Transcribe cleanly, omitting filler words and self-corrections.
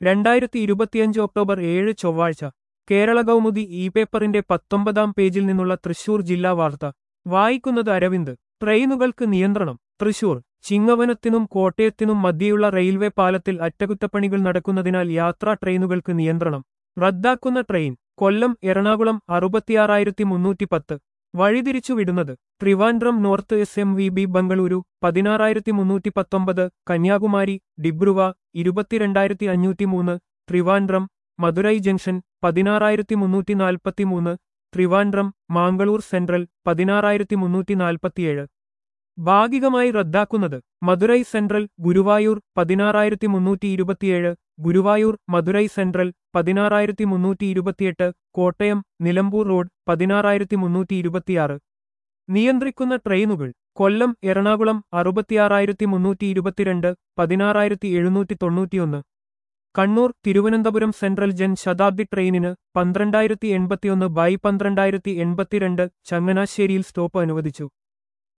2025 October 7 ചൊവ്വാഴ്ച Kerala Kaumudi E പേപ്പറിന്റെ 19-ാം പേജിൽ നിന്നുള്ള തൃശൂർ ജില്ലാ വാർത്ത വായിക്കുന്നത് അരവിന്ദ്. ട്രെയിനുകൾക്ക് നിയന്ത്രണം. തൃശൂർ ചിങ്ങവനത്തിനും കോട്ടയത്തിനും മധ്യേയുള്ള റെയിൽവേ പാലത്തിൽ അറ്റകുറ്റപ്പണികൾ നടക്കുന്നതിനാൽ യാത്രാ ട്രെയിനുകൾക്ക് നിയന്ത്രണം. റദ്ദാക്കുന്ന ട്രെയിൻ കൊല്ലം എറണാകുളം 66,310 വഴിതിരിച്ചുവിടുന്നത്. Trivandrum north SMVB Bengaluru 16,319, Kanyakumari Dibrugarh 22,503, Trivandrum Madurai junction 16,343, Trivandrum Mangalore central 16,347. ഭാഗികമായി റദ്ദാക്കുന്നത്. Madurai central Guruvayur 16,327, Guruvayur Madurai central 16,328, Kottayam Nilambur road 16,326. നിയന്ത്രിക്കുന്ന ട്രെയിനുകൾ കൊല്ലം എറണാകുളം 66,322, 16,791. കണ്ണൂർ തിരുവനന്തപുരം സെൻട്രൽ ജൻ ശതാബ്ദി ട്രെയിനിന് 12,081/12,082 ചങ്ങനാശ്ശേരിയിൽ സ്റ്റോപ്പ് അനുവദിച്ചു.